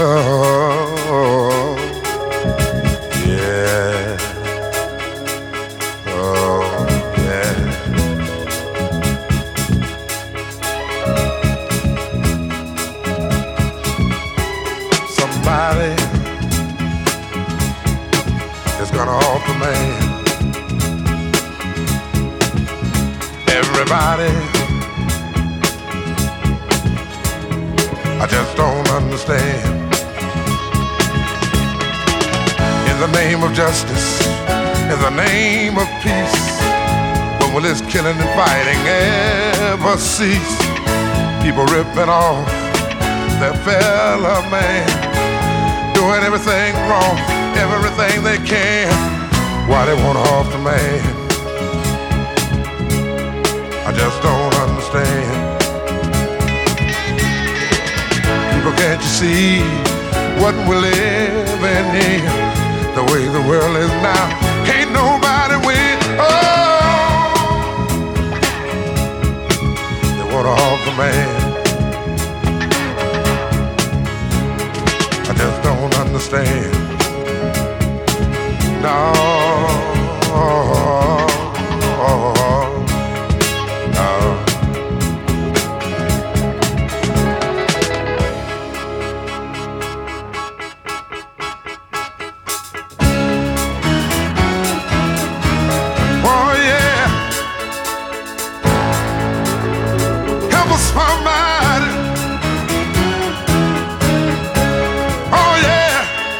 Oh, yeah. Oh, yeah. Somebody is gonna alter man. Everybody, I just don't understand. In the name of justice, in the name of peace, when will this killing and fighting ever cease? People ripping off their fellow man, doing everything wrong, everything they can. Why they want off the man? I just don't understand. People, can't you see what we're living in? The way the world is now, can't nobody win. Oh, they want off the man. I just don't understand. No. Somebody, oh yeah,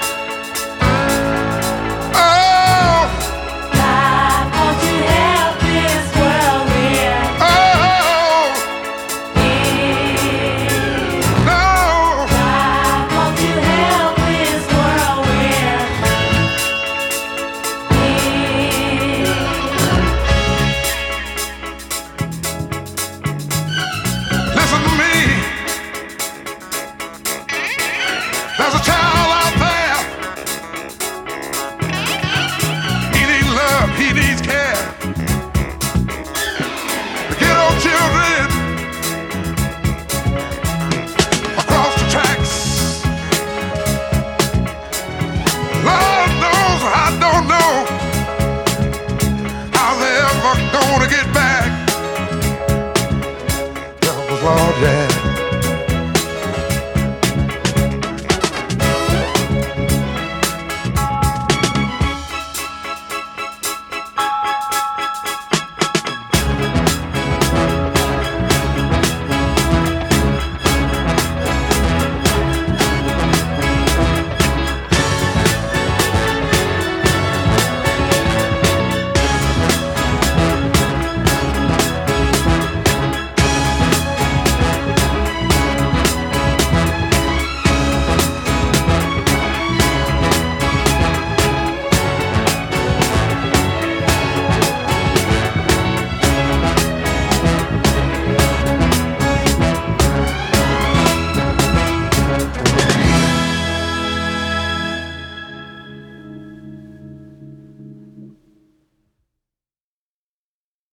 oh, God, won't you help this world win? oh, no, God, won't you help this world win? listen to me. There's a chance.